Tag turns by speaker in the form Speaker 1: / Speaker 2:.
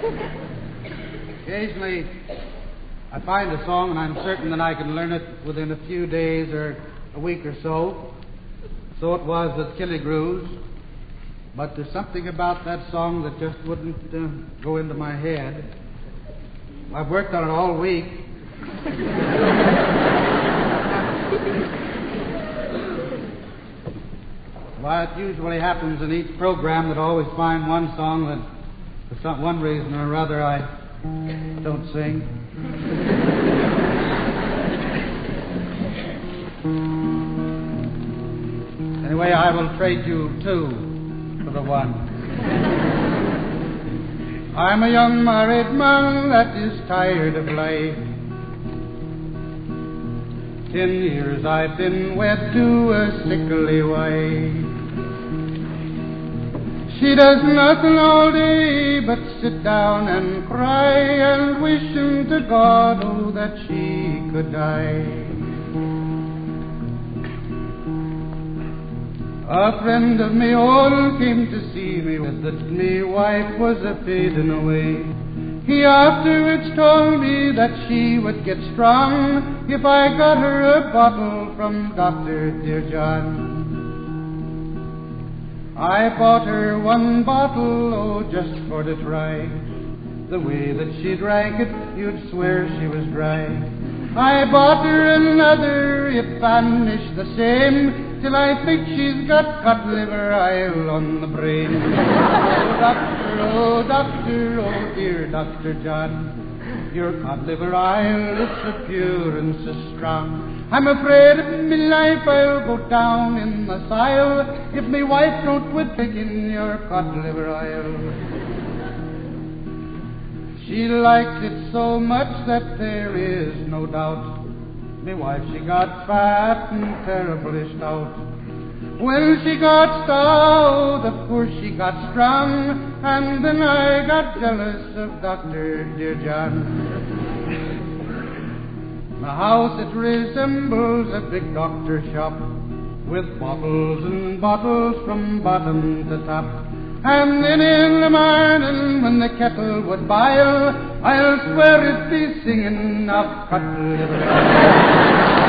Speaker 1: Occasionally, I find a song and I'm certain that I can learn it within a few days or a week or so. So it was at Killigrew's. But there's something about that song that just wouldn't go into my head. I've worked on it all week. Well, it usually happens in each program that I always find one song that, for some one reason or other, I don't sing. Anyway, I will trade you two for the one. I'm a young married man that is tired of life. 10 years I've been wed to a sickly wife. She does nothing all day but sit down and cry and wishing to God, oh, that she could die. A friend of me all came to see me, that me wife was a-fading away. He afterwards told me that she would get strong if I got her a bottle from Dr. Dear John. I bought her one bottle, oh, just for to try. The way that she drank it, you'd swear she was dry. I bought her another, it vanished the same, till I think she's got cod liver ile on the brain. Oh, doctor, oh, dear Dr. John, your cod liver ile is so pure and so strong. I'm afraid of me life I'll go down in the sile if me wife don't quit taking your cod liver ile. She likes it so much that there is no doubt. Me wife, she got fat and terribly stout. When she got stout, of course she got strong, and then I got jealous of Dr. Dear John. The house, it resembles a big doctor shop, with bottles and bottles from bottom to top. And then in the morning when the kettle would boil, I'll swear it'd be singing of cod liver.